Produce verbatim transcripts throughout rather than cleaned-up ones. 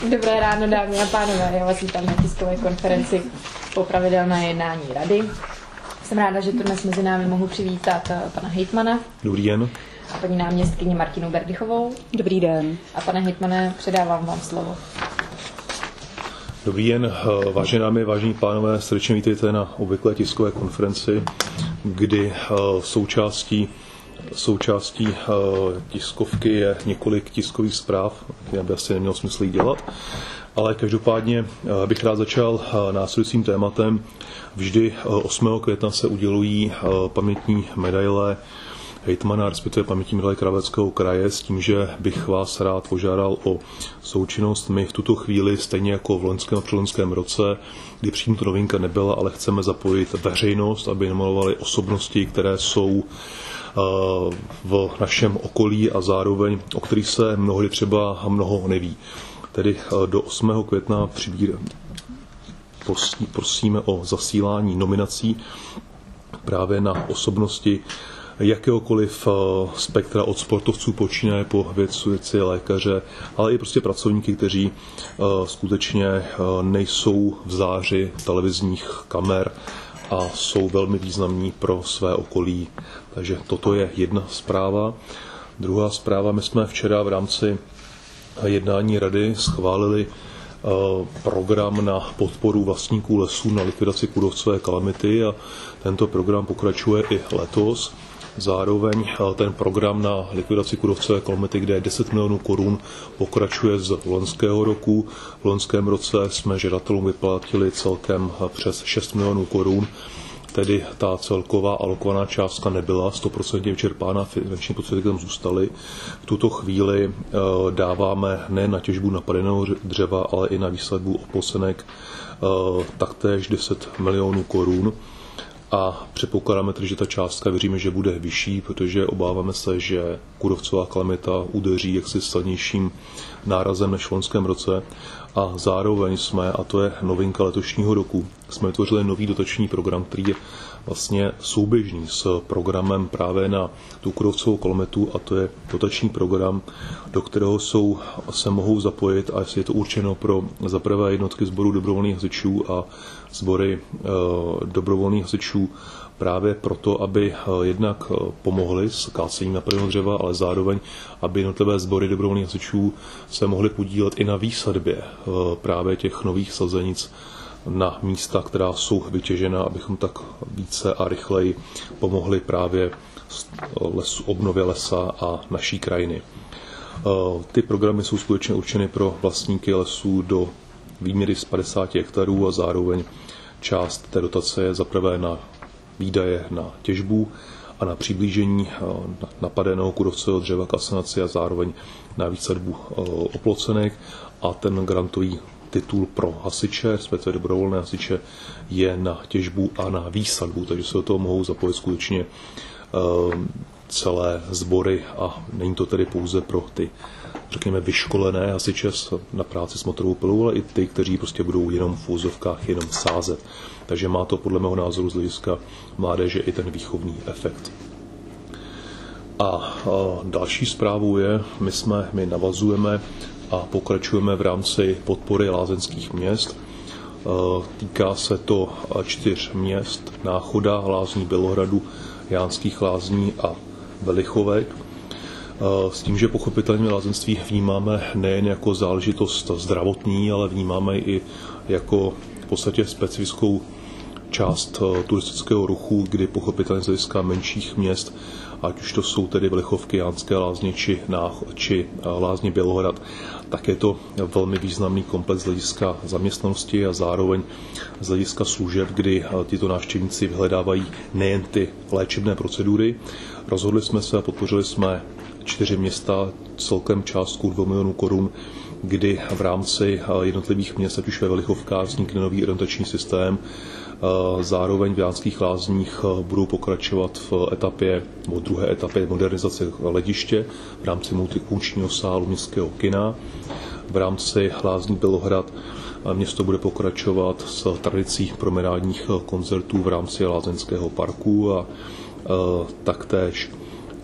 Dobré ráno, dámy a pánové, já vás vítám na tiskové konferenci po pravidelné jednání rady. Jsem ráda, že tu dnes mezi námi mohu přivítat pana hejtmana. Dobrý den. A paní náměstkyni Martinu Berdychovou. Dobrý den. A pane hejtmane, předávám vám slovo. Dobrý den, vážené dámy, vážení pánové, srdečně vítejte na obvyklé tiskové konferenci, kdy součástí, součástí tiskovky je několik tiskových zpráv, které by asi nemělo smysl jich dělat, ale každopádně bych rád začal následujícím tématem. Vždy osmého května se udělují pamětní medaile hejtmana, respektive pamětní medaile Královéhradeckého kraje, s tím, že bych vás rád požádal o součinnost. My v tuto chvíli, stejně jako v loňském a předloňském roce, kdy předtím to novinka nebyla, ale chceme zapojit veřejnost, aby namolovali osobnosti, které jsou v našem okolí a zároveň o kterých se mnohdy třeba mnoho neví. Tedy do osmého května přibír... prosíme o zasílání nominací právě na osobnosti jakéhokoliv spektra od sportovců počínaje po vědci, lékaře, ale i prostě pracovníky, kteří skutečně nejsou v záři televizních kamer a jsou velmi významní pro své okolí. Takže toto je jedna zpráva. Druhá zpráva, my jsme včera v rámci jednání rady schválili program na podporu vlastníků lesů na likvidaci kůrovcové kalamity a tento program pokračuje i letos. Zároveň ten program na likvidaci kůrovcové kalamity, kde je deset milionů korun, pokračuje z loňského roku. V loňském roce jsme žadatelům vyplatili celkem přes šest milionů korun, tedy ta celková alokovaná částka nebyla sto procent vyčerpána, finanční prostředky tam zůstaly. V tuto chvíli dáváme ne na těžbu napadeného dřeva, ale i na výsadbu oplocenek taktéž deset milionů korun. A předpokládáme tedy, že ta částka, věříme, že bude vyšší, protože obáváme se, že kůrovcová kalamita udeří jaksi silnějším nárazem než v loňském roce. A zároveň jsme, a to je novinka letošního roku, jsme vytvořili nový dotační program, který je vlastně souběžný s programem právě na tu kůrovcovou kalamitu, a to je dotační program, do kterého jsou, se mohou zapojit, a je to určeno pro zaprvé jednotky sborů dobrovolných hasičů a sbory e, dobrovolných hasičů právě proto, aby jednak pomohli s kácením napadeného dřeva, ale zároveň, aby jednotlivé sbory dobrovolných hasičů se mohly podílet i na výsadbě právě těch nových sazenic na místa, která jsou vytěžena, abychom tak více a rychleji pomohli právě lesu, obnově lesa a naší krajiny. Ty programy jsou skutečně určeny pro vlastníky lesů do výměry z padesáti hektarů a zároveň část té dotace je zaprvé na výdaje na těžbu a na přiblížení napadeného kůrovcového dřeva k asanaci a zároveň na výsadbu oplocenek, a ten grantový titul pro hasiče, respektive dobrovolné hasiče, je na těžbu a na výsadbu, takže se do toho mohou zapojit skutečně celé sbory a není to tedy pouze pro ty, řekněme, vyškolené hasiče na práci s motorovou pilou, ale i ty, kteří prostě budou jenom v úzovkách jenom sázet. Takže má to podle mého názoru z hlediska mládeže i ten výchovný efekt. A, a další zprávou je, my, jsme, my navazujeme a pokračujeme v rámci podpory lázeňských měst. Týká se to čtyř měst: Náchoda, Lázní Bělohradu, Jánských Lázní a Belichovek. S tím, že pochopitelně lázeňství vnímáme nejen jako záležitost zdravotní, ale vnímáme i jako v podstatě specifickou část turistického ruchu, kdy pochopitelně z hlediska menších měst, ať už to jsou tedy Belichovky, Jánské Lázně či, či Lázně Bělohrad, tak je to velmi významný komplex z hlediska zaměstnanosti a zároveň z hlediska služeb, kdy tyto návštěvníci vyhledávají nejen ty léčebné procedury. Rozhodli jsme se a podpořili jsme čtyři města celkem částku dvou milionů korun, kdy v rámci jednotlivých měst, ať už ve Belichovkách, vznikne nový orientační systém. Zároveň v Jánských Lázních budou pokračovat v etapě, nebo druhé etapě modernizace letiště v rámci multifunkčního sálu městského kina. V rámci Lázní Bělohrad město bude pokračovat s tradicí promenádních koncertů v rámci lázeňského parku a taktéž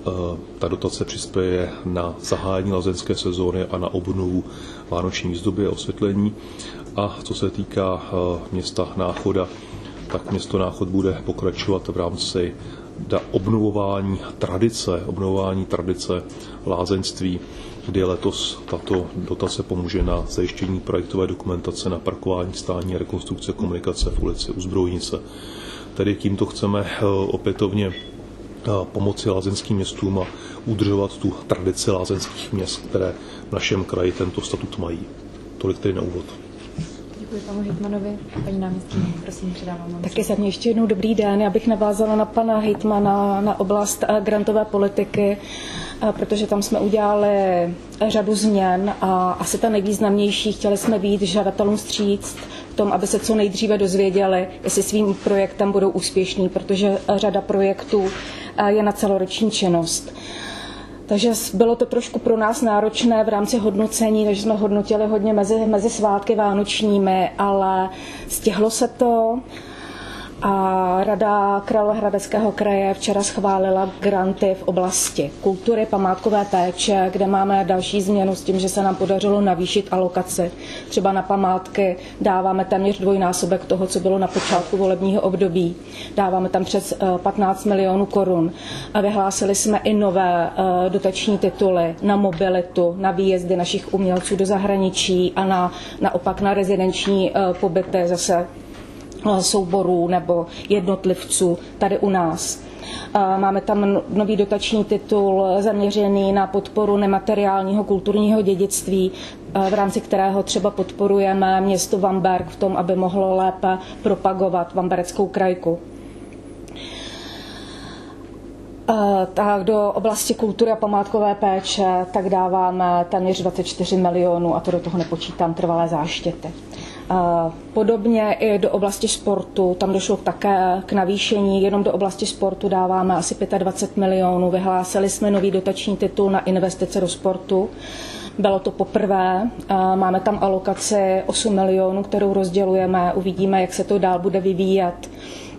ta dotace přispěje na zahájení lázeňské sezóny a na obnovu vánoční výzdoby a osvětlení. A co se týká města Náchoda, tak město Náchod bude pokračovat v rámci obnovování tradice, obnovování tradice lázeňství, kdy letos tato dotace pomůže na zajištění projektové dokumentace na parkování, stání a rekonstrukce komunikace v ulici U Zbrojnice. Tedy tímto chceme opětovně pomoci lázeňským městům a udržovat tu tradici lázeňských měst, které v našem kraji tento statut mají. Tolik tedy na úvod. Děkuji panu hejtmanovi. Paní náměstkyně, prosím, předávám vám. Taky za mě ještě jednou dobrý den. Já bych navázala na pana hejtmana na oblast grantové politiky, protože tam jsme udělali řadu změn a asi ta nejvýznamnější, chtěli jsme být žadatelům vstříc v tom, aby se co nejdříve dozvěděli, jestli svým projektem budou úspěšní, protože řada projektů je na celoroční činnost. Takže bylo to trošku pro nás náročné v rámci hodnocení, takže jsme hodnotili hodně mezi, mezi svátky vánočními, ale stihlo se to. A Rada Královéhradeckého kraje včera schválila granty v oblasti kultury, památkové péče, kde máme další změnu s tím, že se nám podařilo navýšit alokaci. Třeba na památky dáváme téměř dvojnásobek toho, co bylo na počátku volebního období. Dáváme tam přes patnáct milionů korun. A vyhlásili jsme i nové dotační tituly na mobilitu, na výjezdy našich umělců do zahraničí a na, naopak na rezidenční pobyty zase souborů nebo jednotlivců tady u nás. Máme tam nový dotační titul zaměřený na podporu nemateriálního kulturního dědictví, v rámci kterého třeba podporujeme město Vamberk v tom, aby mohlo lépe propagovat vambereckou krajku. Tak do oblasti kultury a památkové péče tak dáváme téměř dvacet čtyři milionů a to do toho nepočítám trvalé záštěty. Podobně i do oblasti sportu, tam došlo také k navýšení, jenom do oblasti sportu dáváme asi dvacet pět milionů, vyhlásili jsme nový dotační titul na investice do sportu, bylo to poprvé, máme tam alokaci osm milionů, kterou rozdělujeme, uvidíme, jak se to dál bude vyvíjet.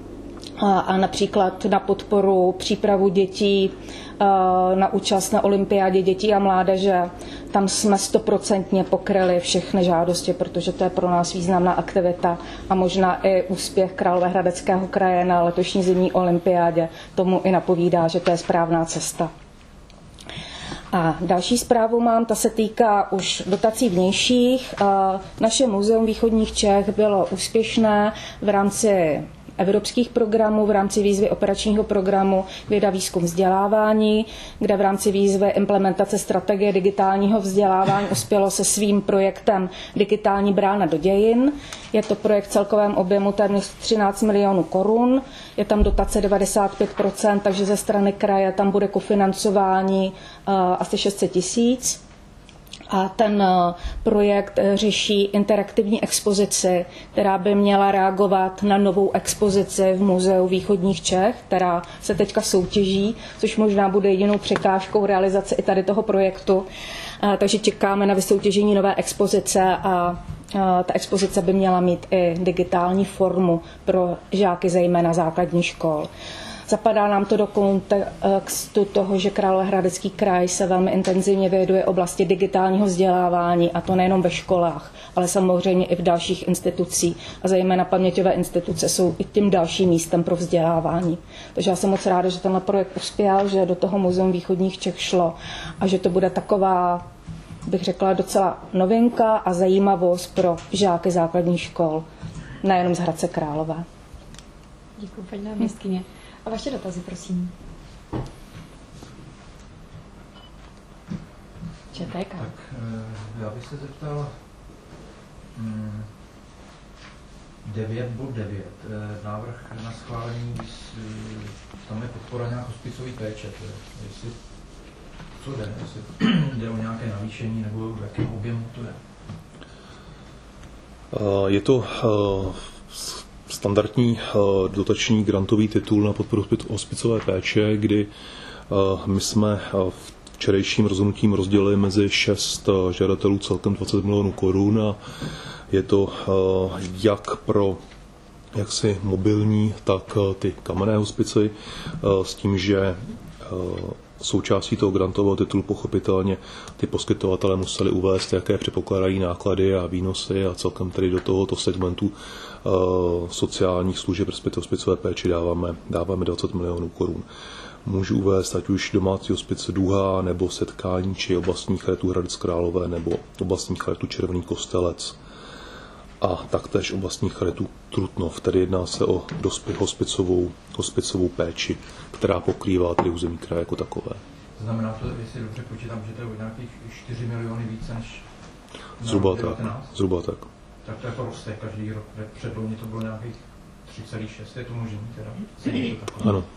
A například na podporu přípravu dětí na účast na olympiádě dětí a mládeže. Tam jsme stoprocentně pokryli všechny žádosti, protože to je pro nás významná aktivita a možná i úspěch Královéhradeckého kraje na letošní zimní olympiádě tomu i napovídá, že to je správná cesta. A další zprávu mám, ta se týká už dotací vnějších. Naše muzeum východních Čech bylo úspěšné v rámci evropských programů, v rámci výzvy operačního programu Věda, výzkum, vzdělávání, kde v rámci výzvy implementace strategie digitálního vzdělávání uspělo se svým projektem Digitální brána do dějin. Je to projekt v celkovém objemu téměř třináct milionů korun, je tam dotace devadesát pět procent, takže ze strany kraje tam bude kofinancování uh, asi šest set tisíc. A ten projekt řeší interaktivní expozici, která by měla reagovat na novou expozici v Muzeu východních Čech, která se teďka soutěží, což možná bude jedinou překážkou realizace i tady toho projektu. Takže čekáme na vysoutěžení nové expozice a ta expozice by měla mít i digitální formu pro žáky zejména základních škol. Zapadá nám to do kontextu toho, že Královéhradecký kraj se velmi intenzivně věnuje oblasti digitálního vzdělávání, a to nejenom ve školách, ale samozřejmě i v dalších institucích. A zejména paměťové instituce jsou i tím dalším místem pro vzdělávání. Takže já jsem moc ráda, že tenhle projekt uspěl, že do toho Muzeum východních Čech šlo a že to bude taková, bych řekla, docela novinka a zajímavost pro žáky základních škol, nejenom z Hradce Králové. Děkuji, paní náměstkyně. A vaše dotazy, prosím. ČTK. Tak já bych se zeptal hmm, devět bod devět. Návrh na schválení, tam je podpora nějak hospicové péče. Jestli, co jde? Jestli jde o nějaké navýšení nebo v jakém objemu to je? Je to standardní dotační grantový titul na podporu hospicové péče, kdy my jsme včerejším rozhodnutím rozdělili mezi šest žadatelů celkem dvacet milionů korun a je to jak pro jaksi mobilní, tak ty kamenné hospici s tím, že součástí toho grantového titulu pochopitelně ty poskytovatelé museli uvést, jaké předpokládají náklady a výnosy a celkem tedy do tohoto segmentu uh, sociálních služeb, respektive hospicové péči dáváme, dáváme dvacet milionů korun. Můžu uvést ať už domácí hospice Duha, nebo Setkání, či oblastní charitu Hradec Králové, nebo oblastní charitu Červený Kostelec a taktéž oblastní charitu Trutnov, tedy jedná se o dospěch hospicovou, hospicovou péči, která pokrývá tedy území kraje jako takové. Znamená to, jestli dobře počítám, že to je o nějakých čtyři miliony více než zhruba tak, zhruba tak. Tak to jako roste každý rok. Předloni to bylo nějakých tři celá šest, je to možný teda? Sedí to takové. Ano.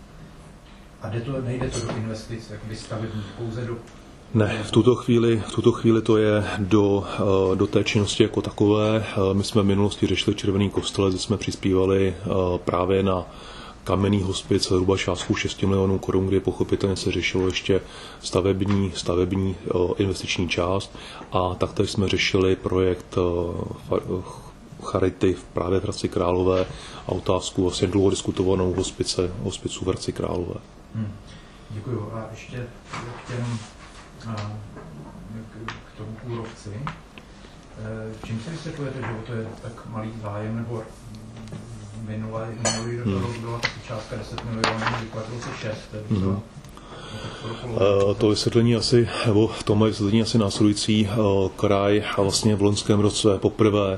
A jde to, nejde to do investic, jakoby stavebních, pouze do... Ne, v tuto chvíli, v tuto chvíli to je do, do té činnosti jako takové. My jsme v minulosti řešili Červený Kostelec, kde jsme přispívali právě na kamenný hospic zhruba částku šest milionů korun, kde pochopitelně se řešilo ještě stavební, stavební investiční část a taktéž jsme řešili projekt charity právě v Hradci Králové a otázku vlastně dlouho diskutovanou hospice, hospicu v Hradci Králové. Hmm. Děkuju. A ještě k těm a, k, k tomu kůrovci. E, čím se vysvětlujete, že to je tak malý zájem, nebo minulý, minulý rok hmm. byla částka deset milionů, vyplatilo se šest. Hmm. To, to vysvětlení asi, nebo v tomhle vysvětlení asi následující kraj a vlastně v loňském roce poprvé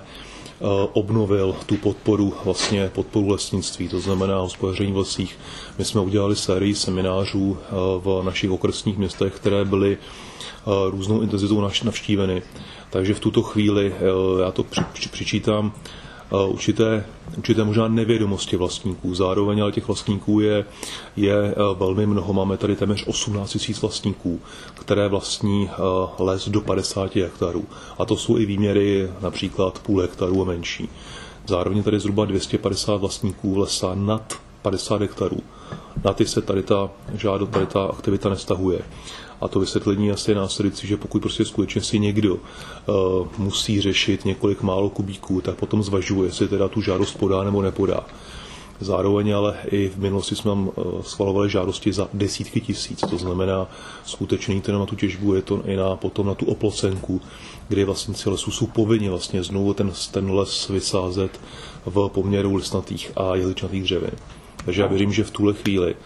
obnovil tu podporu, vlastně podporu lesnictví, to znamená hospodaření v lesích. My jsme udělali sérii seminářů v našich okresních městech, které byly různou intenzitou navštíveny. Takže v tuto chvíli já to při, při, přičítám určité, určité možná nevědomosti vlastníků. Zároveň ale těch vlastníků je, je velmi mnoho. Máme tady téměř osmnáct tisíc vlastníků, které vlastní les do padesáti hektarů. A to jsou i výměry například půl hektarů a menší. Zároveň tady zhruba dvě stě padesát vlastníků lesa nad padesát hektarů. Na ty se tady ta, žádo, tady ta aktivita nestahuje. A to vysvětlení asi je následující, že pokud prostě skutečně si někdo uh, musí řešit několik málo kubíků, tak potom zvažuje, jestli teda tu žádost podá nebo nepodá. Zároveň ale i v minulosti jsme uh, schvalovali žádosti za desítky tisíc, to znamená skutečně to na tu těžbu, je to i na, potom na tu oplocenku, kdy vlastníci lesů jsou povinni vlastně znovu ten, ten les vysázet v poměru listnatých a jehličnatých dřevin. Takže já věřím, že v tuhle chvíli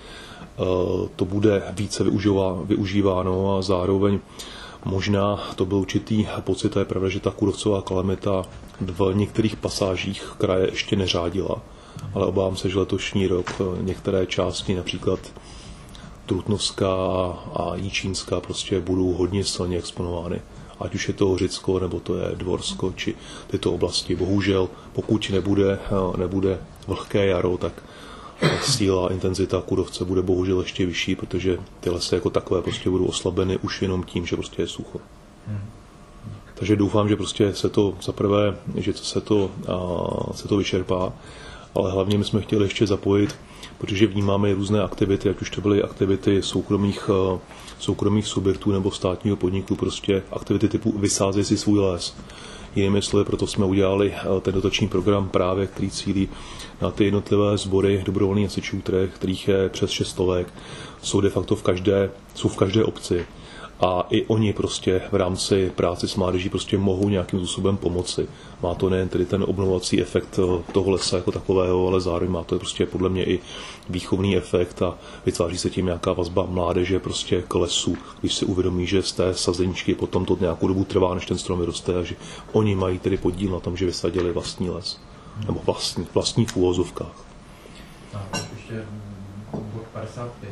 to bude více využíváno a zároveň možná to byl určitý pocit, a je pravda, že ta kůrovcová kalamita v některých pasážích kraje ještě neřádila, ale obávám se, že letošní rok některé části, například Trutnovská a Jičínská, prostě budou hodně silně exponovány. Ať už je to Hořicko, nebo to je Dvorsko, či tyto oblasti. Bohužel, pokud nebude, nebude vlhké jaro, tak síla, intenzita kůrovce bude bohužel ještě vyšší, protože ty lesy jako takové prostě budou oslabeny už jenom tím, že prostě je sucho. Hmm. Takže doufám, že prostě se to zaprvé, že se to, a, se to vyčerpá, ale hlavně my jsme chtěli ještě zapojit, protože vnímáme různé aktivity, ať už to byly aktivity soukromých, soukromých subjektů nebo státního podniku, prostě aktivity typu vysázej si svůj les. Jinými slovy, proto jsme udělali ten dotační program právě, který cílí na ty jednotlivé sbory dobrovolných hasičů, kterých je přes šest stovek, jsou de facto v každé, jsou v každé obci. A i oni prostě v rámci práce s mládeží prostě mohou nějakým způsobem pomoci. Má to nejen tedy ten obnovovací efekt toho lesa jako takového, ale zároveň má to prostě podle mě i výchovný efekt a vytváří se tím nějaká vazba mládeže prostě k lesu, když si uvědomí, že z té sazeničky potom to nějakou dobu trvá, než ten strom vyroste a že oni mají tedy podíl na tom, že vysadili vlastní les. Nebo vlastní, vlastní v úvozovkách. A ještě bod padesát pět.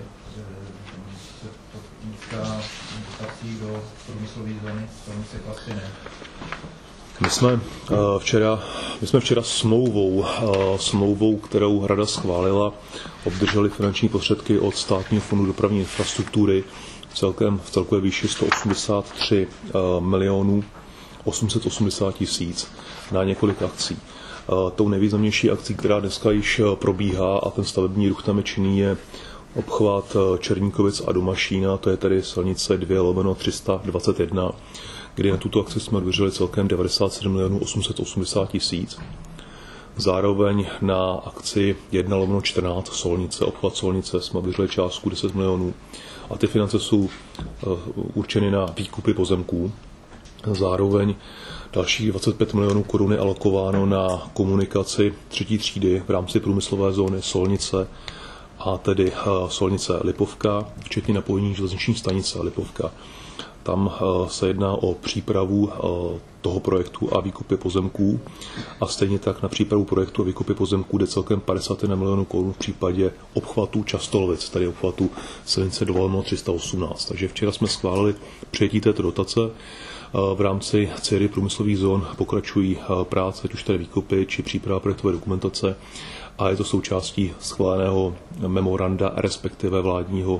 Se to týká dotací do průmyslové zóny, se klasy ne. My jsme včera, my jsme včera smlouvou, smlouvou, kterou Rada schválila, obdrželi finanční prostředky od Státního fondu dopravní infrastruktury celkem v celkové výši sto osmdesát tři milionů osm set osmdesát tisíc na několik akcí. Tou nejvýznamnější akcí, která dneska již probíhá a ten stavební ruch tam je činný, je obchvat Černíkovic a Domašína, to je tedy silnice dva lomeno tři sta dvacet jedna, kdy na tuto akci jsme odvěřili celkem devadesát sedm milionů osm set osmdesát tisíc. Zároveň na akci jedna lomeno čtrnáct Solnice, obchvat Solnice, jsme vyřili částku deset milionů a ty finance jsou určeny na výkupy pozemků. Zároveň dalších dvacet pět milionů korun je alokováno na komunikaci třetí třídy v rámci průmyslové zóny Solnice, a tedy Solnice Lipovka, včetně napojení železniční stanice Lipovka. Tam se jedná o přípravu toho projektu a výkupy pozemků a stejně tak na přípravu projektu a výkupy pozemků jde celkem padesát jedna milionů korun v případě obchvatu Častolovic, tedy obchvatu silnice dva lomeno tři sta osmnáct. Takže včera jsme schválili přijetí této dotace. V rámci série průmyslových zón pokračují práce, ať už tedy výkupy či příprava projektové dokumentace, a je to součástí schváleného memoranda, respektive vládního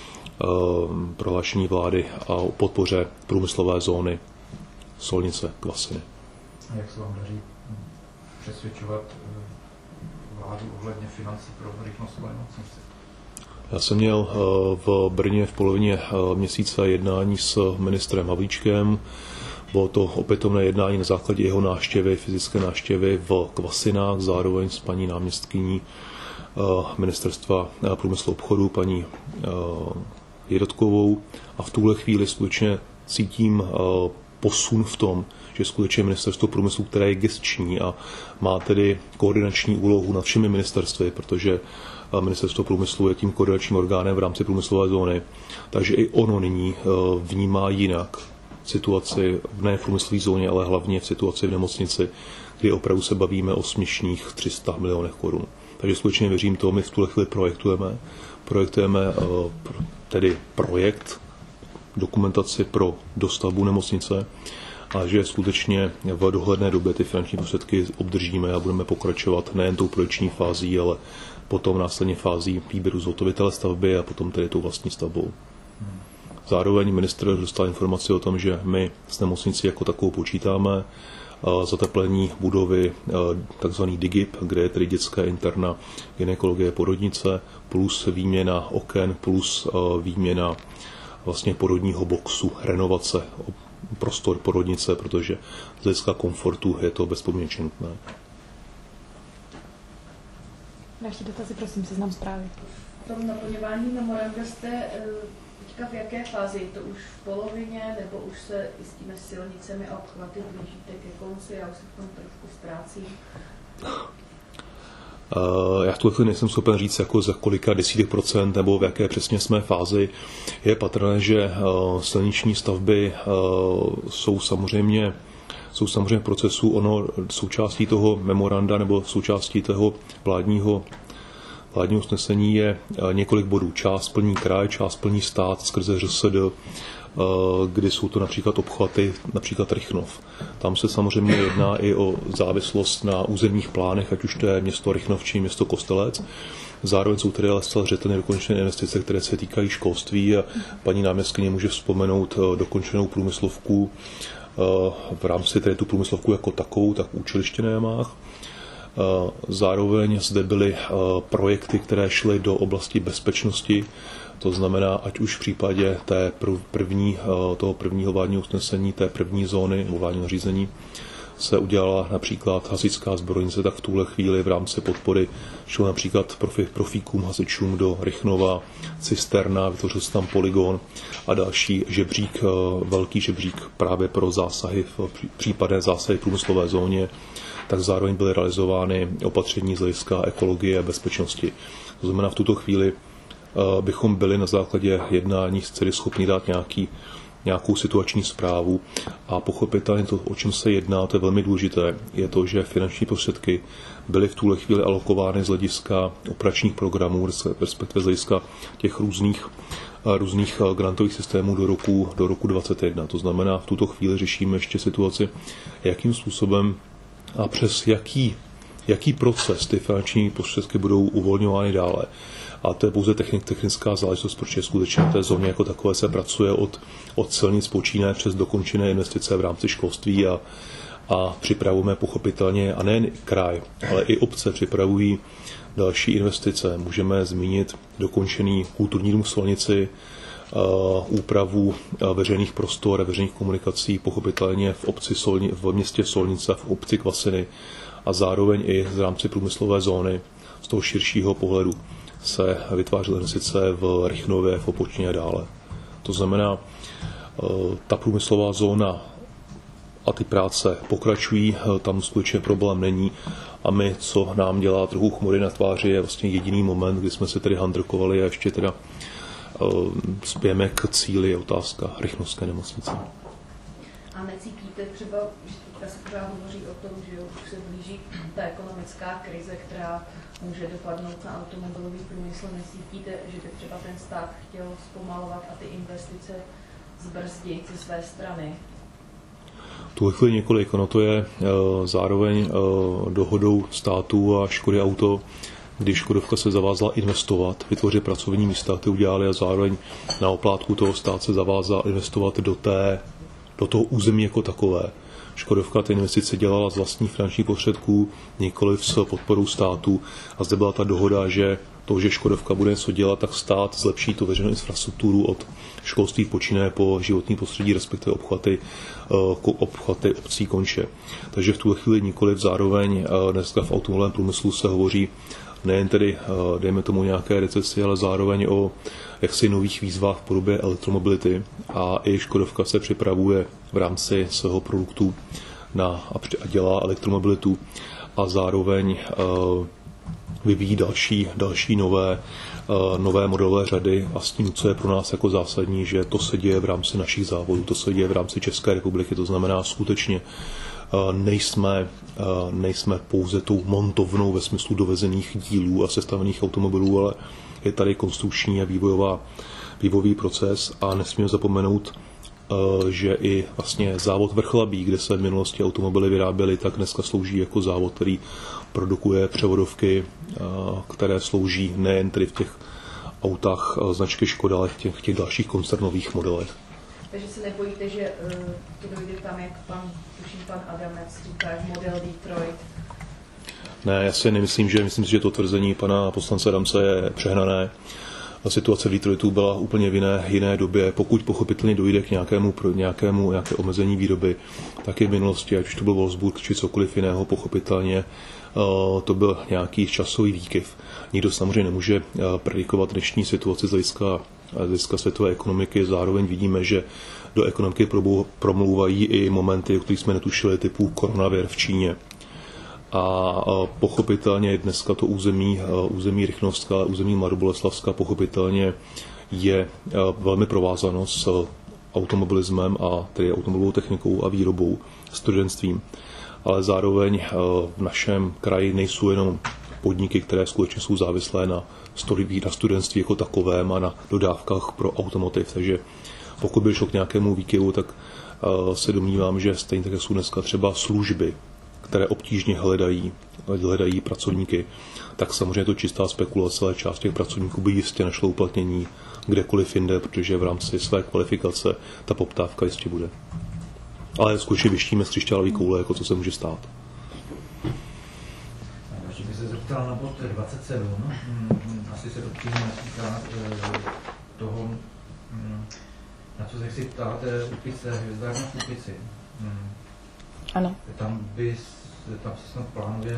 prohlášení vlády a o podpoře průmyslové zóny Solnice Kvasiny. A jak se vám daří přesvědčovat vládu ohledně financí pro rychlostové nemocnice? Já jsem měl v Brně v polovině měsíce jednání s ministrem Havlíčkem. Bylo to opětovné jednání na základě jeho návštěvy, fyzické návštěvy v Kvasinách, zároveň s paní náměstkyní ministerstva průmyslu obchodu, paní Jirotkovou. A v tuhle chvíli skutečně cítím posun v tom, že skutečně ministerstvo průmyslu, které je gesční a má tedy koordinační úlohu nad všemi ministerstvy, protože ministerstvo průmyslu je tím koordinačním orgánem v rámci průmyslové zóny, takže i ono nyní vnímá jinak situaci ne v průmyslové zóně, ale hlavně v situaci v nemocnici, kdy opravdu se bavíme o směšných tři sta milionech korun. Takže skutečně věřím tomu, my v tuhle chvíli projektujeme. Projektujeme tedy projekt, dokumentaci pro dostavbu nemocnice a že skutečně v dohledné době ty finanční prostředky obdržíme a budeme pokračovat nejen tou projekční fází, ale potom následně fází výběru zhotovitele stavby a potom tedy tou vlastní stavbou. Zároveň ministr dostal informaci o tom, že my s nemocnicí jako takovou počítáme, zateplení budovy takzvaný DIGIP, kde je tedy dětská interna, gynekologie, porodnice, plus výměna oken, plus výměna vlastně porodního boxu, renovace prostor porodnice, protože z hlediska komfortu je to bezpodmínečně nutné. Další dotazy, prosím, seznam zprávy. V tom naplňování memoranda jste teďka v jaké fázi? Je to už v polovině, nebo už se i s těmi silnicemi a obchvaty blížíte ke konci? Já už se v tom trošku ztrácím. Já v tuhle chvíli nejsem schopen říct, jako za kolika desítek procent nebo v jaké přesně jsme fázi. Je patrné, že silniční stavby jsou samozřejmě, jsou samozřejmě v procesu. Ono součástí toho memoranda nebo součástí toho vládního Vládní usnesení je několik bodů. Část plní kraj, část plní stát skrze ŘSD, kdy jsou to například obchvaty, například Rychnov. Tam se samozřejmě jedná i o závislost na územních plánech, ať už to je město Rychnov či město Kostelec. Zároveň jsou tedy ale zcela zřetelně dokončené investice, které se týkají školství a paní náměstkyně může vzpomenout dokončenou průmyslovku v rámci tedy tu průmyslovku jako takovou, tak učiliště na Jamách. Zároveň zde byly projekty, které šly do oblasti bezpečnosti, to znamená, ať už v případě té první, toho prvního vládního usnesení, té první zóny nebo vládního řízení se udělala například hasičská zbrojnice, tak v tuhle chvíli v rámci podpory šlo například profi, profíkům hasičům do Rychnova, cisterna, vytvořil se tam polygon a další žebřík, velký žebřík právě pro zásahy v případné zásahy v průmyslové zóně, tak zároveň byly realizovány opatření z hlediska ekologie a bezpečnosti. To znamená, v tuto chvíli bychom byli na základě jednání s dcery schopni dát nějaký, nějakou situační zprávu a pochopitelně to, o čem se jedná, to je velmi důležité, je to, že finanční prostředky byly v tuhle chvíli alokovány z hlediska operačních programů, respektive z hlediska těch různých, různých grantových systémů do roku, do roku dvacet jedna. To znamená, v tuto chvíli řešíme ještě situaci, jakým způsobem a přes jaký, jaký proces ty finanční prostředky budou uvolňovány dále. A to je pouze technik, technická záležitost, protože skutečně v té zóně jako takové se pracuje od, od silnic počínaje přes dokončené investice v rámci školství a, a připravujeme pochopitelně, a nejen kraj, ale i obce připravují další investice. Můžeme zmínit dokončený kulturní dům v Solnici, úpravu veřejných prostor a veřejných komunikací, pochopitelně v obci Solni, v městě Solnice, v obci Kvasiny a zároveň i z rámci průmyslové zóny z toho širšího pohledu se vytvářely investice v Rychnově, v Opočně a dále. To znamená, ta průmyslová zóna a ty práce pokračují, tam skutečně problém není a my, co nám dělá trochu chmury na tváři, je vlastně jediný moment, kdy jsme se tedy handrkovali a ještě teda spějeme k cíli, je otázka Rychnovské nemocnice. A necítíte třeba, že teďka se pořád hovoří o tom, že už se blíží ta ekonomická krize, která může dopadnout na automobilový průmysl, necítíte, že by třeba ten stát chtěl zpomalovat a ty investice zbrzdit ze své strany? Tu chvíli několik, ono to je zároveň dohodou státu a Škody Auto, když Škodovka se zavázala investovat, vytvořit pracovní místa, ty udělali a zároveň na oplátku toho stát se zavázal investovat do, té, do toho území jako takové. Škodovka ty investice dělala z vlastních finančních prostředků, nikoliv s podporou státu a zde byla ta dohoda, že to, že Škodovka bude něco dělat, tak stát zlepší tu veřejnou infrastrukturu od školství počínaje po životní prostředí, respektive obchvaty, obchvaty obcí konče. Takže v tuhle chvíli nikoliv zároveň dneska v automobilovém průmyslu se hovoří nejen tedy, dejme tomu nějaké recesi, ale zároveň o jaksi nových výzvách v podobě elektromobility a i Škodovka se připravuje v rámci svého produktu na, a dělá elektromobilitu a zároveň vyvíjí další, další nové, nové modelové řady a s tím, co je pro nás jako zásadní, že to se děje v rámci našich závodů, to se děje v rámci České republiky, to znamená skutečně nejsme, nejsme pouze tou montovnou ve smyslu dovezených dílů a sestavených automobilů, ale je tady konstrukční a vývojová, vývojový proces a nesmíme zapomenout, že i vlastně závod Vrchlabí, kde se v minulosti automobily vyráběly, tak dneska slouží jako závod, který produkuje převodovky, které slouží nejen tedy v těch autách značky Škoda, ale v těch, v těch dalších koncernových modelech. Takže se nebojíte, že uh, to dojde tam, jak pan, tuším pan Adamec říká, model Detroit? Ne, já si nemyslím, že myslím si, že to tvrzení pana poslance Adamce je přehnané. Situace v Detroitu byla úplně v jiné, jiné době. Pokud pochopitelně dojde k nějakému, nějakému nějaké omezení výroby, tak i v minulosti, ať už to byl Wolfsburg či cokoliv jiného, pochopitelně to byl nějaký časový výkyv. Nikdo samozřejmě nemůže predikovat dnešní situaci z hlediska, z hlediska světové ekonomiky. Zároveň vidíme, že do ekonomiky promlouvají i momenty, o kterých jsme netušili, typu koronavir v Číně. A pochopitelně dneska to území, území Rychnovská, území Mladoboleslavská pochopitelně je velmi provázáno s automobilismem a tedy automobilovou technikou a výrobou, studentstvím. Ale zároveň v našem kraji nejsou jenom podniky, které skutečně jsou závislé na, na studentství jako takovém a na dodávkách pro automotiv. Takže pokud by šlo k nějakému výkyvu, tak se domnívám, že stejně tak jsou dneska třeba služby, které obtížně hledají, hledají pracovníky, tak samozřejmě je to čistá spekulace, ale část těch pracovníků by jistě našlo uplatnění kdekoliv jinde, protože v rámci své kvalifikace ta poptávka jistě bude. Ale skutečně vyštíme z křišťálový koule, jako co se může stát. Ještě bych se zeptal na bod dvacet sedm. Asi se to přímo netýká toho, na co se chci ptát, Úpice, Hvězdárna v Úpici. Ano. Tam by tam se snad plánuje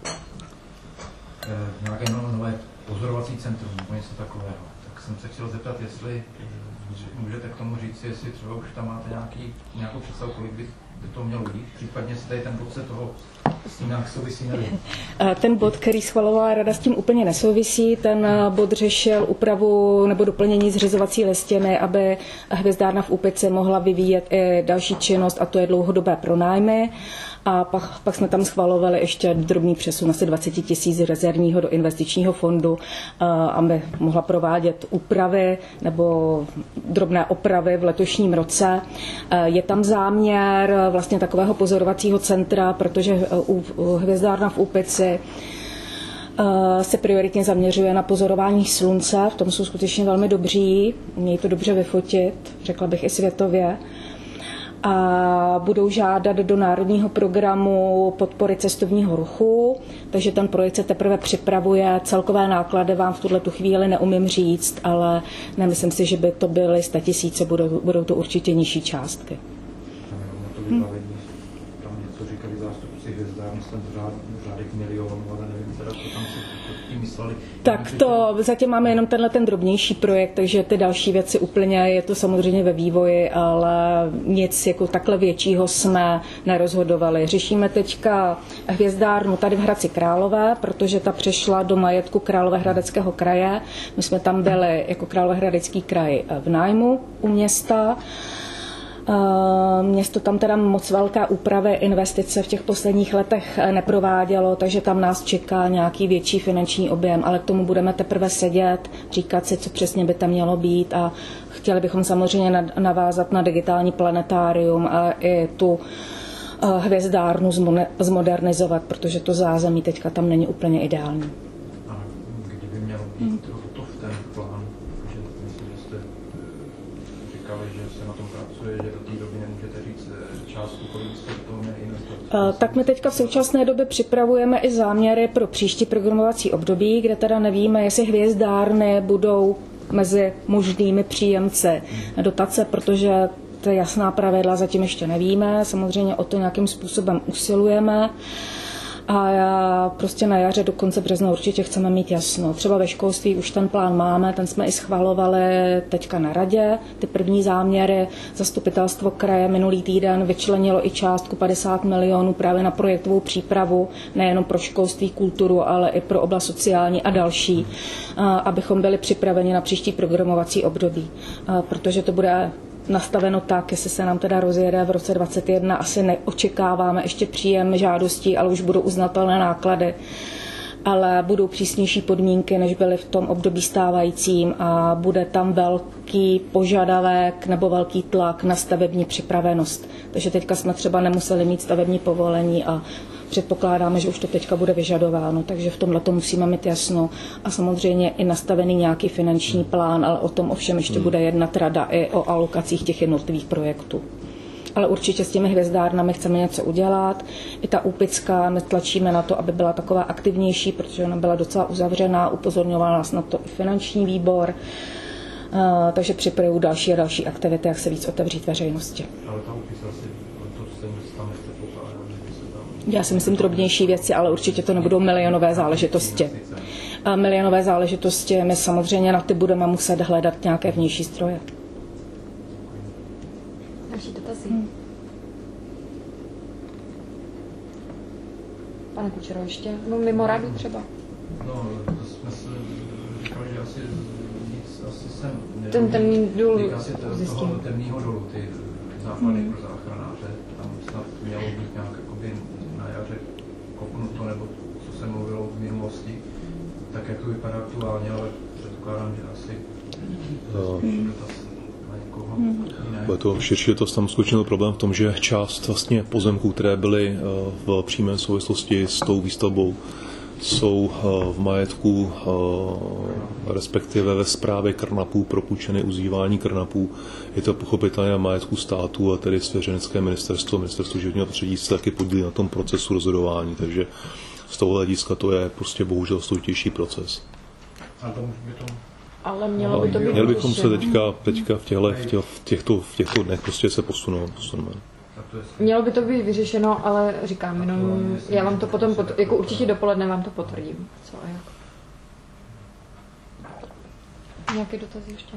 eh, nějaké nové pozorovací centrum nebo něco takového. Tak jsem se chtěl zeptat, jestli můžete k tomu říct, jestli třeba už tam máte nějaký, nějakou představu, kolik by, by to mělo být, případně si tady ten bod se toho s tím nějak souvisí nevím. Ten bod, který schvalovala rada, s tím úplně nesouvisí. Ten bod řešil úpravu nebo doplnění zřizovací listiny, aby Hvězdárna v Úpici mohla vyvíjet i další činnost, a to je dlouhodobé pronájmy. A pak, pak jsme tam schvalovali ještě drobný přesun asi dvacet tisíc rezervního do investičního fondu, aby mohla provádět úpravy nebo drobné opravy v letošním roce. Je tam záměr vlastně takového pozorovacího centra, protože Hvězdárna v Úpici se prioritně zaměřuje na pozorování slunce, v tom jsou skutečně velmi dobří, mějí to dobře vyfotit, řekla bych i světově. A budou žádat do národního programu podpory cestovního ruchu, takže ten projekt se teprve připravuje. Celkové náklady vám v tuto chvíli neumím říct, ale nemyslím si, že by to byly statisíce, budou, budou to určitě nižší částky. Na to vybavení, tam něco říkali zástupci hvězdárnu jsem řádek milionů, ale nevím, teda, co tam si tím mysleli. Tak to zatím máme jenom tenhle ten drobnější projekt, takže ty další věci úplně je to samozřejmě ve vývoji, ale nic jako takhle většího jsme nerozhodovali. Řešíme teďka hvězdárnu tady v Hradci Králové, protože ta přešla do majetku Královéhradeckého kraje. My jsme tam byli jako Královéhradecký kraj v nájmu u města. Město tam teda moc velké úpravy, investice v těch posledních letech neprovádělo, takže tam nás čeká nějaký větší finanční objem, ale k tomu budeme teprve sedět, říkat si, co přesně by tam mělo být a chtěli bychom samozřejmě navázat na digitální planetárium a i tu hvězdárnu zmodernizovat, protože to zázemí teďka tam není úplně ideální. A kdyby mělo být to v ten plán, že myslím, že jste říkali, že se na tom pracuje, že do té doby nemůžete říct částku, kolik jste do toho měli investovat? Tak my teďka v současné době připravujeme i záměry pro příští programovací období, kde teda nevíme, jestli hvězdárny budou mezi možnými příjemci dotace, protože ty jasná pravidla zatím ještě nevíme, samozřejmě o to nějakým způsobem usilujeme a já prostě na jaře do konce března určitě chceme mít jasno. Třeba ve školství už ten plán máme, ten jsme i schvalovali teďka na radě, ty první záměry. Zastupitelstvo kraje minulý týden vyčlenilo i částku padesát milionů právě na projektovou přípravu, nejenom pro školství, kulturu, ale i pro oblast sociální a další, abychom byli připraveni na příští programovací období, protože to bude nastaveno tak, jestli se nám teda rozjede v roce dvacet jedna, asi neočekáváme ještě příjem žádostí, ale už budou uznatelné náklady, ale budou přísnější podmínky, než byly v tom období stávajícím a bude tam velký požadavek nebo velký tlak na stavební připravenost. Takže teďka jsme třeba nemuseli mít stavební povolení a předpokládáme, že už to teďka bude vyžadováno, takže v tomhle to musíme mít jasno a samozřejmě i nastavený nějaký finanční plán, ale o tom ovšem ještě bude jednat rada i o alokacích těch jednotlivých projektů. Ale určitě s těmi hvězdárnami chceme něco udělat. I ta Úpická, my tlačíme na to, aby byla taková aktivnější, protože ona byla docela uzavřená, upozorňoval nás na to i finanční výbor, uh, takže připravují další a další aktivity, jak se víc otevřít veřejnosti. Ale ta Úpická si to se nestane. Já si myslím drobnější věci, ale určitě to nebudou milionové záležitosti. A milionové záležitosti, my samozřejmě na ty budeme muset hledat nějaké vnější zdroje. Další dotazy. Hmm. Pane Kučero, ještě? No mimo radu třeba. No, to jsme se říkali, že asi nic, asi jsem nevím. Ten temný důl asi toho temného dolu, ty základy hmm. pro záchranáře, tam snad mělo být nějak jakoby na jaře kopnuto, nebo co se mluvilo v minulosti, tak jak to vypadá aktuálně, ale předpokládám, že asi hmm. dotaz na někoho jiného. Bude to širší dotaz, tam skočil problém v tom, že část vlastně pozemků, které byly v přímé souvislosti s tou výstavbou, jsou v majetku, respektive ve správě Krnapů, propůjčeny uzývání Krnapů. Je to pochopitelně na majetku státu a tedy svěřenecké ministerstvo, ministerstvo životního prostředí se taky podílí na tom procesu rozhodování, takže z toho hlediska to je prostě bohužel složitější proces. A to může být to... Ale mělo by to být Měli bychom se teďka, teďka v, těchto, v, těch, v, těchto, v těchto dnech prostě se posunout. posuneme. Mělo by to být vyřešeno, ale říkám, jenom já vám to potom, pot, jako určitě dopoledne vám to potvrdím. Co a jak. Nějaké dotazy ještě?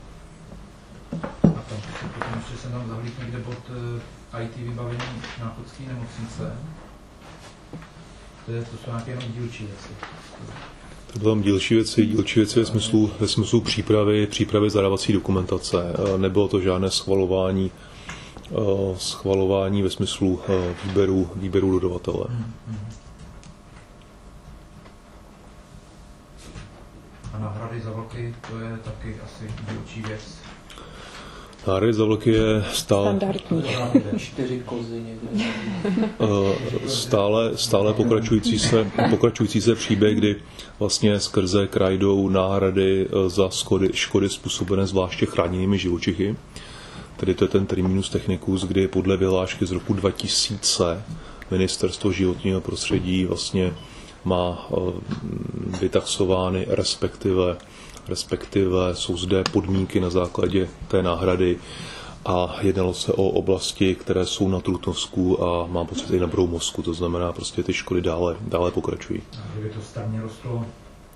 A tam potom ještě se nám zahlíd někde bod í té vybavení náchodské nemocnice. To, je, to jsou nějaké jenom dílčí věci. To byly tam dílčí věci, dílčí věci ve smyslu, ve smyslu přípravy, přípravy zadávací dokumentace. Nebylo to žádné schvalování schvalování ve smyslu výběru, výběru dodavatele. A náhrady za vlky, to je taky asi dílčí věc. Náhrady za vlky je stále, stále, stále pokračující, se, pokračující se příběh, kdy vlastně skrze kraj jdou náhrady za škody, škody způsobené zvláště chráněnými živočichy. Tedy to je ten terminus technicus, kdy podle vyhlášky z roku dva tisíce Ministerstvo životního prostředí vlastně má vytaxovány, respektive, respektive jsou zde podmínky na základě té náhrady a jednalo se o oblasti, které jsou na Trutnovsku a mám pocit i na Broumovsku, to znamená, prostě ty škody dále, dále pokračují. A kdyby to stavně rostlo?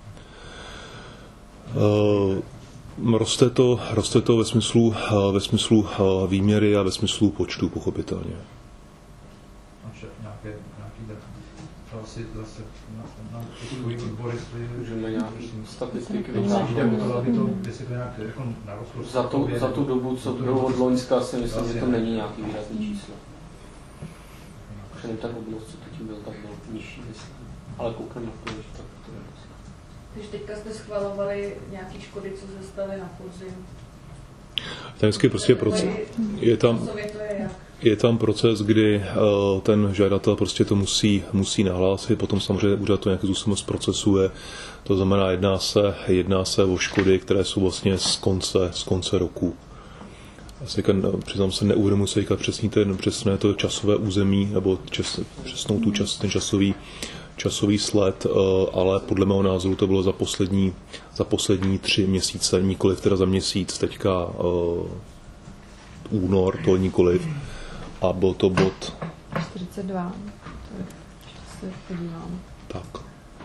Uh, roste to, roste to ve smyslu, uh, ve smyslu uh, výměry a ve smyslu počtu, pochopitelně. Nějaké, nějaký, to asi zase na, na, na takový výbor, jestli můžeme nějaké statistiky vytvářit, vytvářit. Za tu, za tu dobu, co bylo od Loňska, si myslím, že to není nějaký výrazný číslo. Protože ten obnos, co teď byl, tak byl nižší, myslím. Ale koukám na to, že tak to je. Takže teďka jste schvalovali nějaké škody, co se staly na podzim. Vždycky prostě proces. Je tam, je tam proces, kdy uh, ten žadatel prostě to musí, musí nahlásit, potom samozřejmě úřad to nějakým způsobem zprocesuje. To znamená, jedná se, jedná se o škody, které jsou vlastně z konce, z konce roku. Přiznám se, neuvědomuji se přesně, ten, přesné to časové území, nebo čes, přesnou tu čas, ten časový, časový sled, uh, ale podle mého názoru to bylo za poslední, za poslední tři měsíce, nikoliv teda za měsíc, teďka uh, únor, to nikoliv. A byl to bod čtyřicet dva. To se podívám. Tak.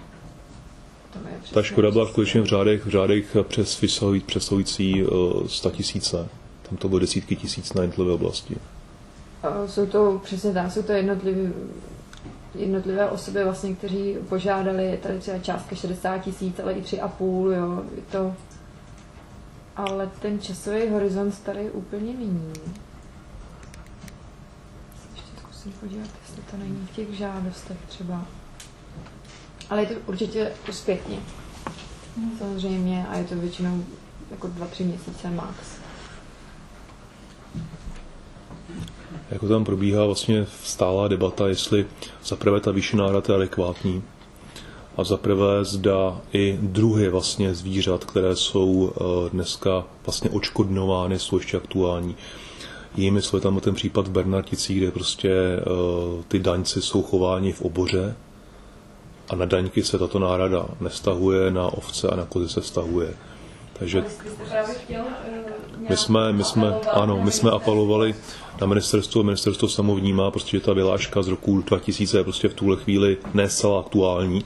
Ta škoda byla skutečně v řádech, v řádech přes přesahující uh, sta tisíce. Tam to bylo desítky tisíc na jednotlivé oblasti. Jsou to přesně tak, jsou to jednotlivé, jednotlivé osoby, vlastně, kteří požádali, tady třeba částka šedesát tisíc, ale i tři a půl, jo, je to... Ale ten časový horizont tady úplně není. Ještě zkusím podívat, jestli to není v těch žádostech třeba. Ale je to určitě úspěchně. Samozřejmě, a je to většinou jako dva, tři měsíce max. Jako tam probíhá vlastně stálá debata, jestli zaprvé ta výše náhrada je adekvátní a zaprvé zda i druhy vlastně zvířat, které jsou dneska vlastně odškodňovány, jsou ještě aktuální. Jinými slovy, tam ten případ v Bernarticích, kde prostě ty daňci jsou chováni v oboře a na daňky se tato náhrada nestahuje, na ovce a na kozy se stahuje. Takže my jsme, my jsme, ano, my jsme apelovali na ministerstvo, ministerstvo samo vnímá, prostě, že ta vyhláška z roku dva tisíce je prostě v tuhle chvíli ne zcela aktuální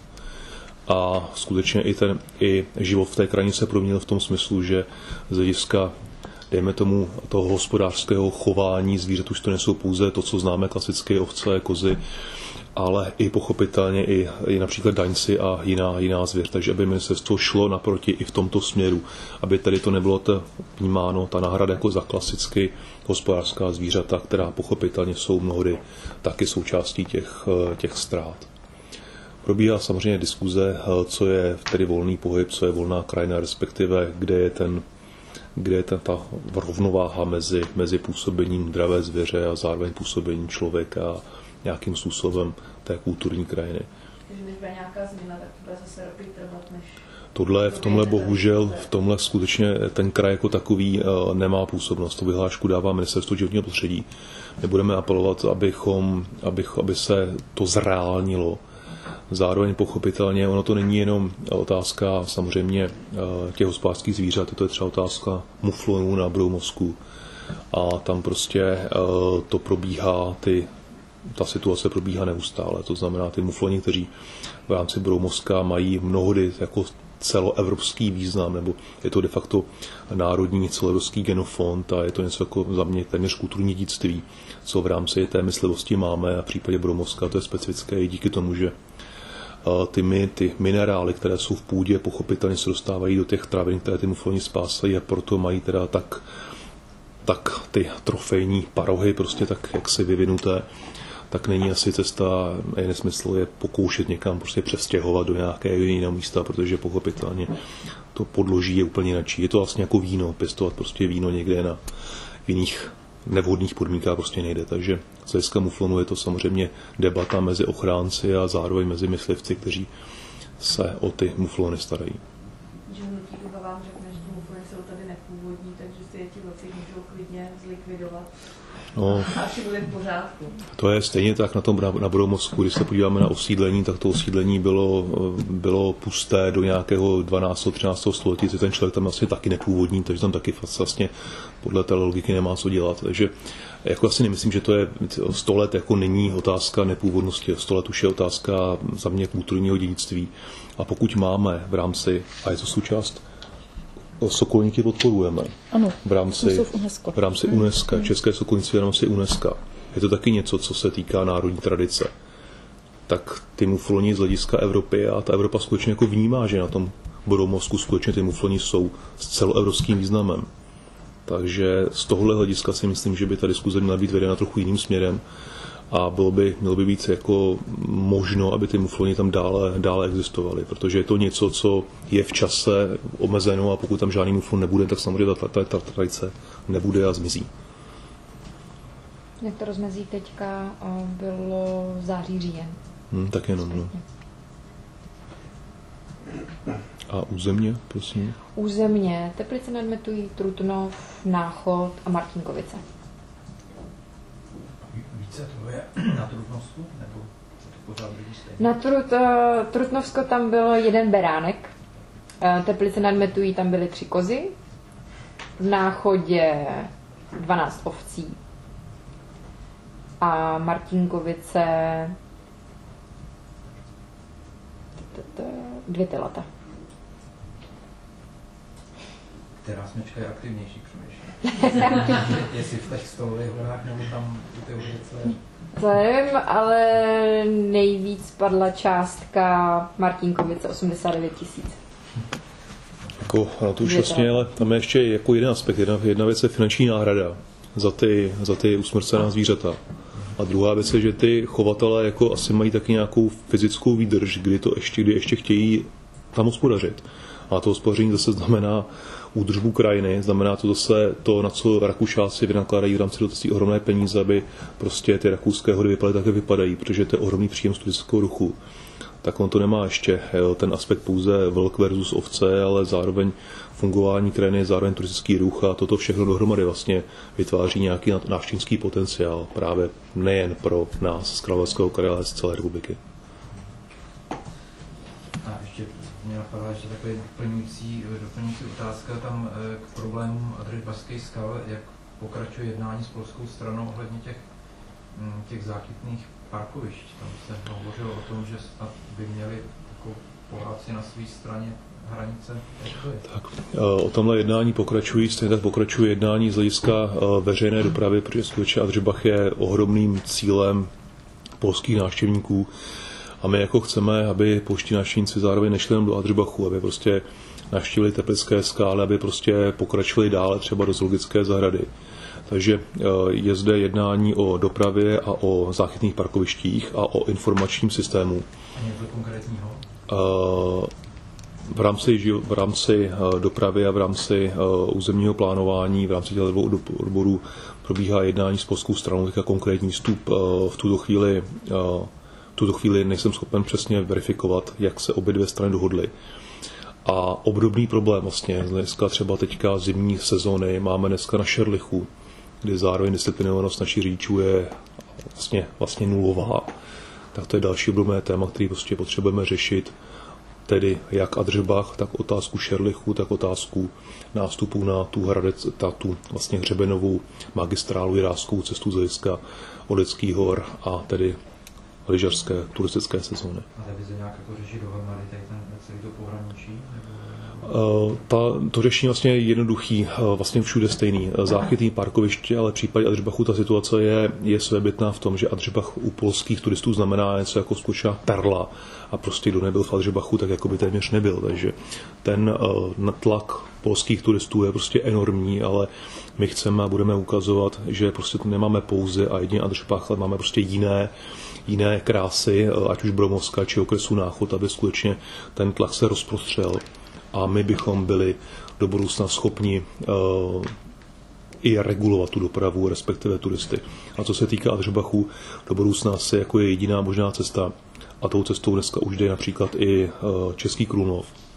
a skutečně i, ten, i život v té krajině se proměnil v tom smyslu, že z hlediska, dejme tomu, toho hospodářského chování zvířat už to nejsou pouze to, co známe klasické ovce, kozy, ale i pochopitelně i, i například daňci a jiná, jiná zvěř. Takže aby ministerstvo šlo naproti i v tomto směru, aby tedy to nebylo to vnímáno, ta náhrada jako za klasicky hospodářská zvířata, která pochopitelně jsou mnohdy taky součástí těch, těch ztrát. Probíhá samozřejmě diskuze, co je tedy volný pohyb, co je volná krajina, respektive kde je, ten, kde je ten, ta rovnováha mezi, mezi působením dravé zvěře a zároveň působením člověka nějakým způsobem té kulturní krajiny. Takže než bude nějaká změna, tak to bude zase roky trvat, než... Tohle, v tomhle bohužel, v tomhle skutečně ten kraj jako takový uh, nemá působnost. Tu vyhlášku dává ministerstvo životního prostředí. My budeme apelovat, abychom, abych, aby se to zreálnilo. Zároveň pochopitelně, ono to není jenom otázka samozřejmě uh, těch hospodářských zvířat, to je třeba otázka muflonů na Broumovsku. A tam prostě uh, to probíhá, ty ta situace probíhá neustále. To znamená, ty mufloni, kteří v rámci Broumovska mají mnohdy jako celoevropský význam, nebo je to de facto národní celoevropský genofond a je to něco jako za mě téměř kulturní dědictví, co v rámci té myslivosti máme a v případě Broumovska to je specifické i díky tomu, že ty, my, ty minerály, které jsou v půdě, pochopitelně se dostávají do těch trávin, které ty mufloni spásají a proto mají teda tak, tak ty trofejní parohy prostě tak jaksi vyvinuté, tak není asi cesta, je nesmysl je pokoušet někam prostě přestěhovat do nějakého jiného místa, protože pochopitelně to podloží je úplně jináčí. Je to vlastně jako víno, pěstovat prostě víno někde na jiných nevhodných podmínkách prostě nejde. Takže z hlediska muflonu je to samozřejmě debata mezi ochránci a zároveň mezi myslivci, kteří se o ty muflony starají. Že hnutí Duha vám řekne, že ty muflony jsou tady nepůvodní, takže si je ti vlci můžou klidně zlikvidovat. No, Asi bude v pořádku. To je stejně tak na tom na Bromovsku, když se podíváme na osídlení, tak to osídlení bylo, bylo pusté do nějakého dvanáctého třináctého století, ten člověk tam vlastně taky nepůvodní, takže tam taky vlastně podle té logiky nemá co dělat. Takže jako asi nemyslím, že to je sto let jako není otázka nepůvodnosti, sto let už je otázka za mě kulturního dědictví. A pokud máme v rámci, a je to součást, sokolníky podporujeme. Ano, v rámci, v UNESCO. V rámci UNESCO, České sokolnictví v rámci UNESCO. Je to taky něco, co se týká národní tradice. Tak ty mufloni z hlediska Evropy a ta Evropa skutečně jako vnímá, že na tom Bromovsku skutečně ty mufloni jsou s celoevropským významem. Takže z tohohle hlediska si myslím, že by ta diskuze měla být vedena trochu jiným směrem a bylo by, mělo by být jako možno, aby ty mufloni tam dále, dále existovaly, protože je to něco, co je v čase omezeno a pokud tam žádný muflon nebude, tak samozřejmě ta, ta, ta tradice nebude a zmizí. Jak to rozmezí teďka bylo v září říjen. Hmm, tak jenom, no. A územně, prosím? Územně Teplice nad Metují, Trutnov, Náchod a Martinkovice. Více to je na Trutnovsku? Nebo to pořád vidí stejně? Na Trut, Trutnovsko tam byl jeden beránek. Teplice nad Metují tam byly tři kozy. V Náchodě dvanáct ovcí. A Martinkovice dvě telata. Která smečka je aktivnější, přemýšlím. Jestli v těch stolových horách nebo tam u té ulice. To nevím, ale nejvíc padla částka Martinkovice osmdesát devět tisíc. Jako, na to už vlastně, ale tam je ještě jako jeden aspekt. Jedna, jedna věc je finanční náhrada za ty, za ty usmrcená zvířata. A druhá věc je, že ty chovatelé jako asi mají taky nějakou fyzickou výdrž, kdy to ještě, kdy ještě chtějí tam hospodařit. A to hospodaření zase znamená údržbu krajiny, znamená to zase to, na co Rakušáci vynakládají v rámci dotací ohromné peníze, aby prostě ty rakouské hody vypadaly tak, jak vypadají, protože to je ohromný příjem z turistického ruchu. Tak on to nemá ještě jo, ten aspekt pouze vlk versus ovce, ale zároveň fungování krajiny, zároveň turistický ruch a toto všechno dohromady vlastně vytváří nějaký návštěvnický potenciál právě nejen pro nás z Královéhradeckého kraje, ale z celé republiky. A ještě mě napadla ještě takový doplňující, doplňující otázka tam k problémům Adridbaských skal, jak pokračuje jednání s polskou stranou ohledně těch, těch záchytných parkovišť. Tam se hovořilo o tom, že snad by měli jako Poláci na své straně hranice. Tak, o tomhle jednání pokračují, stejně tak pokračuje jednání z hlediska veřejné dopravy, protože skutečně Adřibach je ohromným cílem polských návštěvníků a my jako chceme, aby polští návštěvníci zároveň nešli jenom do Adřibachu, aby prostě navštívili Teplické skály, aby prostě pokračovali dále třeba do zoologické zahrady. Takže je zde jednání o dopravě a o záchytných parkovištích a o informačním systému. A něco konkrétního? V rámci, v rámci dopravy a v rámci územního plánování, v rámci těch dvou odborů probíhá jednání s polskou stranou, tak konkrétní vstup v tuto chvíli, v tuto chvíli nejsem schopen přesně verifikovat, jak se obě dvě strany dohodly. A obdobný problém vlastně, dneska třeba teďka zimní sezóny máme dneska na Šerlichu, kdy zároveň disciplinovanost našich řidičů je vlastně, vlastně nulová. Tak to je další obdobné téma, který prostě potřebujeme řešit, tedy jak Adřibach, tak otázku Šerlichu, tak otázku nástupu na tu Hradec, ta, tu vlastně hřebenovou magistrálu Jirářskou cestu z hlediska Oleckých hor a tedy lyžařské turistické sezóny. Ale by se nějak jako řešit dohromady tady ten celý to pohraničí? Ta, to řešení vlastně je jednoduchý, vlastně všude stejný. Záchytný parkoviště, ale v případě Adřibachu ta situace je, je svébytná v tom, že Adřibach u polských turistů znamená něco jako skutečná perla a prostě kdo nebyl v Adřibachu, tak jako by téměř nebyl. Takže ten natlak polských turistů je prostě enormní, ale my chceme a budeme ukazovat, že prostě to nemáme pouze a jedině Adřibach, ale máme prostě jiné jiné krásy, ať už Bromovska, či okresu Náchod, aby skutečně ten tlak se rozprostřel. A my bychom byli do budoucna schopni uh, i regulovat tu dopravu, respektive turisty. A co se týká Adřibachu, do budoucna asi jako je jediná možná cesta. A tou cestou dneska už jde například i uh, Český Krumlov.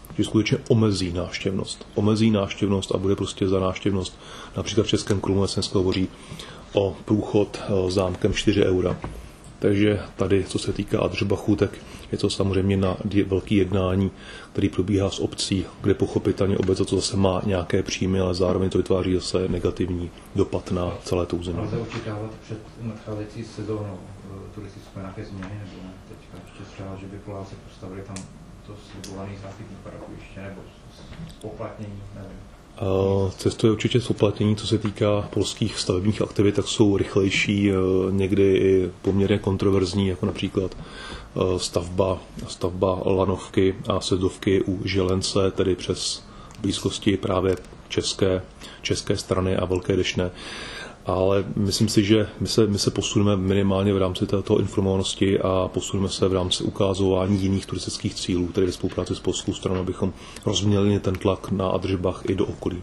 že skutečně omezí návštěvnost. Omezí návštěvnost a bude prostě za návštěvnost. Například v Českém Krumlově se dneska hovoří o průchod zámkem čtyři eura. Takže tady, co se týká Adřebachu, tak je to samozřejmě na velký jednání, který probíhá s obcí, kde pochopitelně obec za to zase má nějaké příjmy, ale zároveň to vytváří zase negativní dopad na celé to území. Lze očekávat před nadcházející sezónou turistické nějaké změny, nebo ne? Teďka ještě třeba, že by Poláci postavili tam to slibovaný záchytní parkoviště, nebo spoplatnění, nevím. Cesto je určitě spoplatnění, co se týká polských stavebních aktivit, tak jsou rychlejší, někdy i poměrně kontroverzní, jako například stavba, stavba lanovky a sezdovky u Želence, tedy přes blízkosti právě české, české strany a Velké Dešné. Ale myslím si, že my se, my se posuneme minimálně v rámci této informovanosti a posuneme se v rámci ukázování jiných turistických cílů, tedy ve spolupráci s polskou stranou, abychom rozmělili ten tlak na Adřebach i do okolí.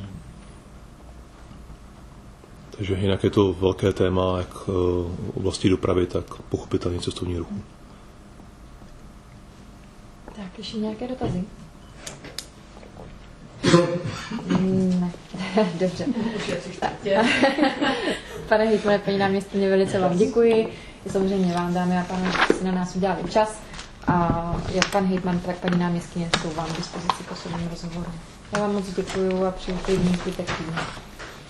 Takže jinak je to velké téma, jak v oblasti dopravy, tak pochopitelně cestovní ruchu. Tak, ještě nějaké dotazy? Ne, dobře. Tak. Pane hejtmane, paní náměstkyně, velice vám děkuji. Samozřejmě vám, dámy a pánové, že si na nás udělali čas. A jak pan hejtman, tak paní náměstkyně jsou vám k dispozici k osobním rozhovorům. Já vám moc děkuji a přeji klidný zbytek týdne.